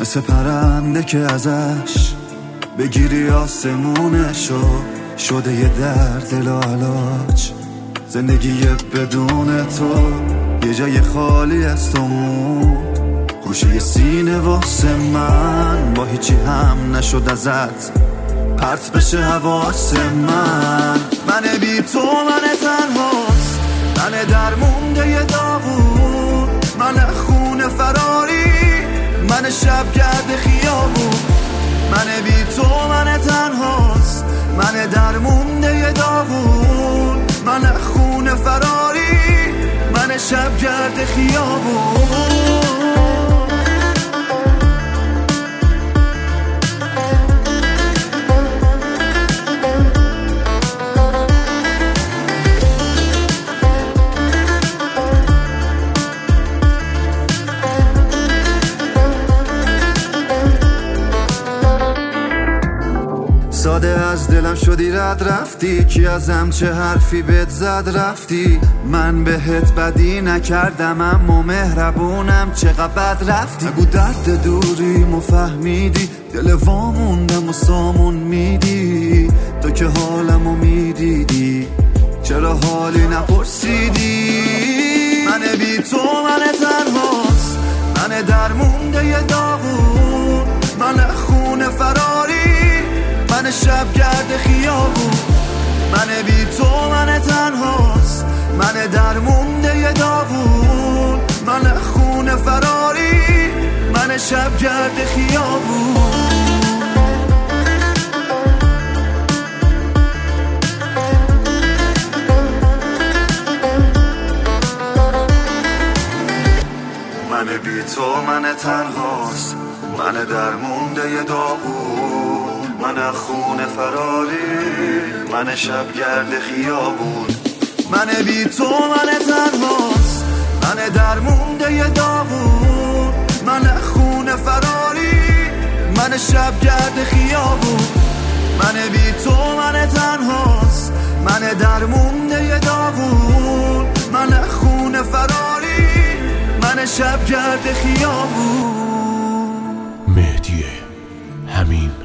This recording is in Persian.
مثل پرنده که ازش بگیری آسمونشو، شده یه درد لاعلاج. زندگی بدون تو یه جای خالی از تو موند، گوشه سینه واسه من با هیچی هم نشد ازت پرت بشه حواس من بی تو من تنهاست، من درمونده یه داغون، من خونه فراری، من شب گرد خیابون. من بی تو من تنهاست، من درمونده یه داغون، من خونه فراری، من شب گرد خیابون. ساده از دلم شدی رد رفتی، کی ازم چه حرفی بهت زد رفتی. من بهت بدی نکردم اما مهربونم، چقدر بد رفتی. نگو درد دوریمو فهمیدی، دل واموندم و سامون میدی. تو که حالمو میدیدی چرا حالی نپرسیدی. من بی تو من تنهاست، من درمونده یه داغون، من خونه فراری، من شب گرد خیابون. من بی تو من تنهاست، من درمونده یه داغون، من خونه فراری، من شب گرد خیابون. من بی تو من تنهاست، من درمونده یه داغون، من خونه فراری، من شب گرد خیابون. من بی تو من تنهاست، من درمونده یه داغون، من خونه فراری، من شب گرد خیابون. من بی تو من تنهاست، من درمونده یه داغون، من خونه فراری، من شب گرد خیابون. مهدی همین